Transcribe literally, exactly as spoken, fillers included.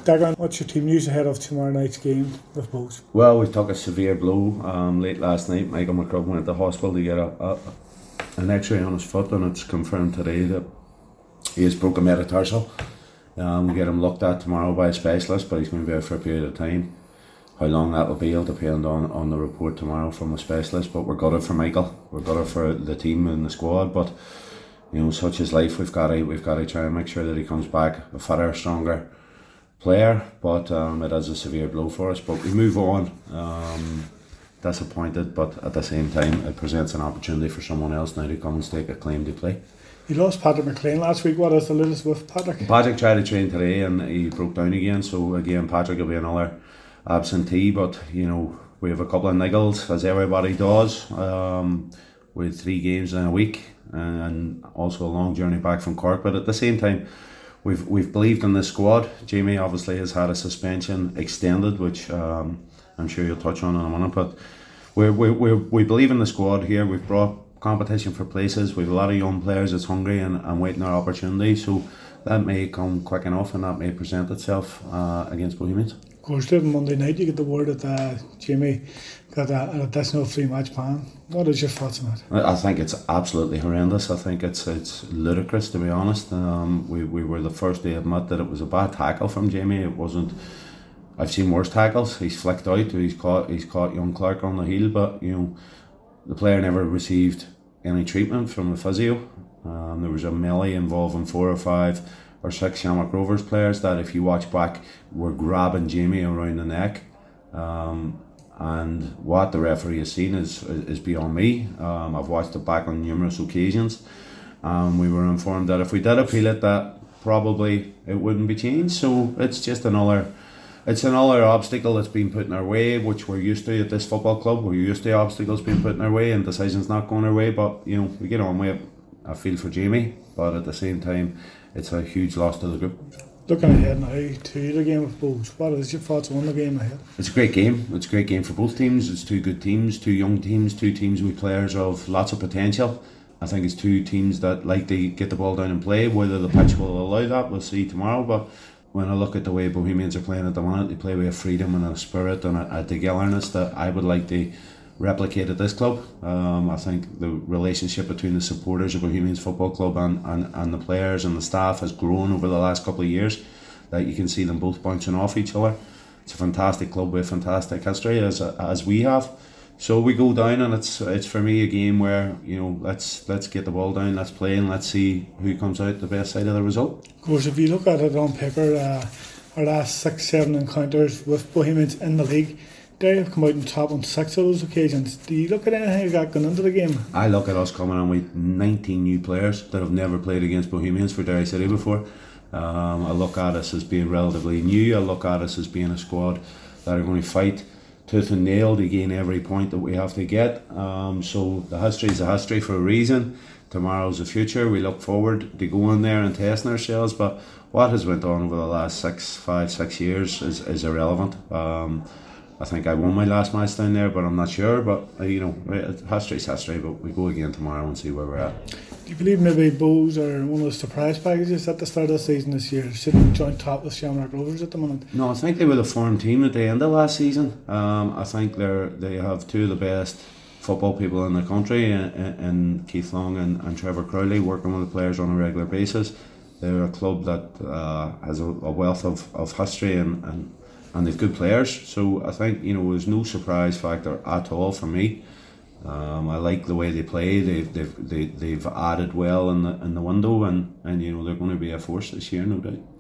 Dagan, what's your team news ahead of tomorrow night's game with Bohs? Well, we took a severe blow um, late last night. Michael McCrub went to the hospital to get a, a, an x-ray on his foot, and it's confirmed today that he has broken metatarsal. Um, we'll get him looked at tomorrow by a specialist, but he's going to be out for a period of time. How long that will be will depend on, on the report tomorrow from a specialist, but we're gutted for Michael. We're gutted for the team and the squad, but you know, such is life. We've got to we've got to try and make sure that he comes back a fitter, stronger player. But um, it is a severe blow for us. But we move on. Um, disappointed, but at the same time, it presents an opportunity for someone else now to come and stake a claim to play. You lost Patrick McLean last week. What is the latest with Patrick? Patrick tried to train today and he broke down again. So again, Patrick will be another absentee. But you know, we have a couple of niggles, as everybody does. Um, with three games in a week and also a long journey back from Cork, but at the same time we've we've believed in this squad. Jamie obviously has had a suspension extended, which um, I'm sure you'll touch on in a minute, but we we we we believe in the squad here. We've brought competition for places. We've a lot of young players that's hungry and, and waiting our opportunity, so that may come quick enough and that may present itself uh, against Bohemians. Of course, on Monday night you get the word that uh, Jamie got a, an additional three match ban. What is your thoughts on that? I think it's absolutely horrendous. I think it's it's ludicrous, to be honest. Um, we, we were the first to admit that it was a bad tackle from Jamie. It wasn't. I've seen worse tackles. He's flicked out. He's caught. He's caught young Clark on the heel, but you know, the player never received any treatment from the physio. Um, there was a melee involving four or five or six Shamrock Rovers players that, if you watch back, were grabbing Jamie around the neck. Um, and what the referee has seen is is beyond me. Um, I've watched it back on numerous occasions. Um, we were informed that if we did appeal it, that probably it wouldn't be changed. So it's just another, it's another obstacle that's been put in our way, which we're used to at this football club. We're used to obstacles being put in our way and decisions not going our way. But you know, we get on with it. I feel for Jamie, but at the same time, it's a huge loss to the group. Looking ahead now to the game with Bohs, what is your thoughts on the game ahead? It's a great game. It's a great game for both teams. It's two good teams, two young teams, two teams with players of lots of potential. I think it's two teams that like to get the ball down and play. Whether the pitch will allow that, we'll see tomorrow. But when I look at the way Bohemians are playing at the moment, they play with a freedom and a spirit and a, a togetherness that I would like to replicate at this club. Um, I think the relationship between the supporters of Bohemians Football Club and, and, and the players and the staff has grown over the last couple of years, that you can see them both bouncing off each other. It's a fantastic club with fantastic history, as as we have. So we go down, and it's it's for me a game where, you know, let's let's get the ball down, let's play, and let's see who comes out the best side of the result. Of course, if you look at it on paper, uh, our last six, seven encounters with Bohemians in the league, they have come out on top on six of those occasions. Do you look at anything you got going into the game? I look at us coming on with nineteen new players that have never played against Bohemians for Derry City before. Um, I look at us as being relatively new. I look at us as being a squad that are going to fight tooth and nail to gain every point that we have to get. Um, so the history is a history for a reason. Tomorrow's the future. We look forward to going there and testing ourselves. But what has went on over the last six, five, six years is, is irrelevant. Um, I think I won my last match down there, but I'm not sure. But uh, you know, history's history. But we go again tomorrow and see where we're at. Do you believe maybe Bohs are one of the surprise packages at the start of the season this year, sitting joint top with Shamrock Rovers at the moment? No, I think they were the form team at the end of last season. Um, I think they're they have two of the best football people in the country, in, in Keith Long and, and Trevor Crowley, working with the players on a regular basis. They're a club that uh, has a, a wealth of, of history and, and and they've good players. So I think, you know, there's no surprise factor at all for me. Um, I like the way they play. They've they've they, they've added well in the in the window, and, and you know, they're going to be a force this year, no doubt.